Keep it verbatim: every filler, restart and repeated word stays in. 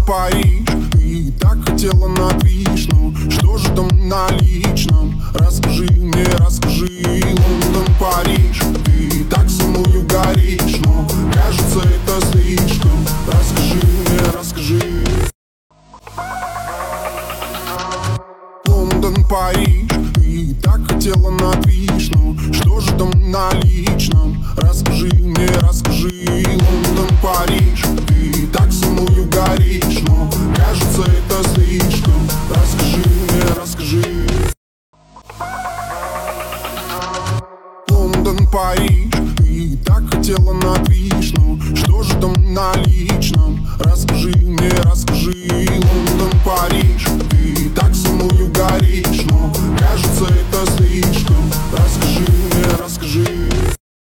Париж. Ты так хотела на движ, ну что же там на личном? Расскажи мне, расскажи. Лондон, Париж. Ты так со мною горишь, но кажется это слишком. Расскажи мне, расскажи. Лондон, Париж. Ты так хотела на движ, ну что же там на личном? Расскажи мне, расскажи. Лондон, Париж. Ты так со мною горишь, но кажется это слишком.